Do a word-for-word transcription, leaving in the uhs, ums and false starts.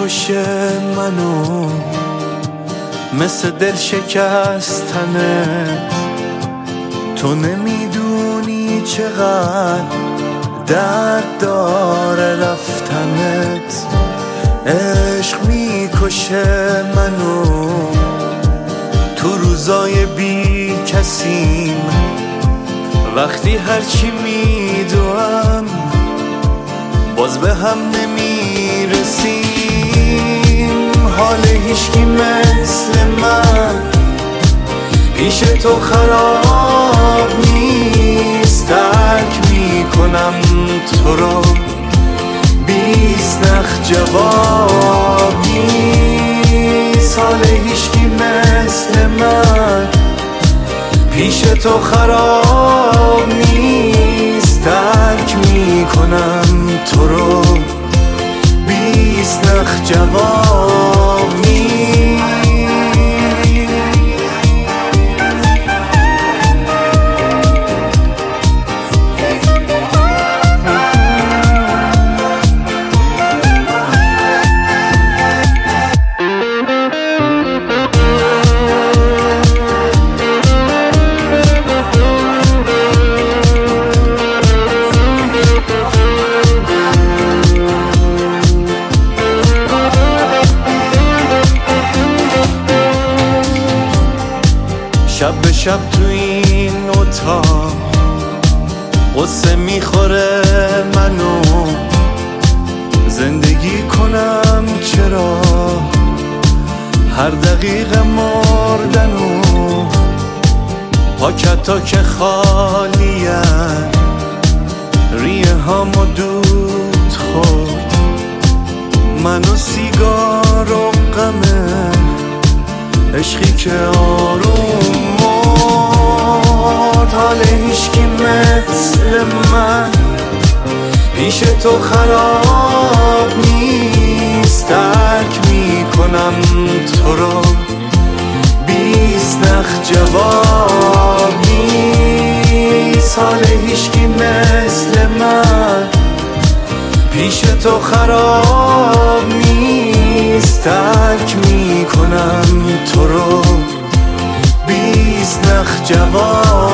میکشه منو مثل دل شکستنت. تو نمیدونی چقدر درد داره رفتنت. عشق میکشه منو تو روزای بی کسیم، وقتی هرچی میدوام باز به هم نمیرسیم. حال هیچکی مثل من پیش تو خراب نیست. درک میکنم تو رو بیست نخ جواب نیست. حال هیچکی مثل من پیش تو خراب نیست. درک میکنم تو رو بیست نخ جواب نیست. شب به شب تو این اتاق قصه میخوره منو. زندگی کنم چرا هر دقیقه مردنو. پاکتا که خالیه ریه هامو دود خورد. منو سیگار و غمه عشقی که آروم مرد. حال هیچکی مثل من پیش تو خراب نیست. درک میکنم تو رو بیست نخ جواب نیست. حال هیچکی مثل من پیش تو خراب نیست. درک میکنم تو رو بیست نخ جواب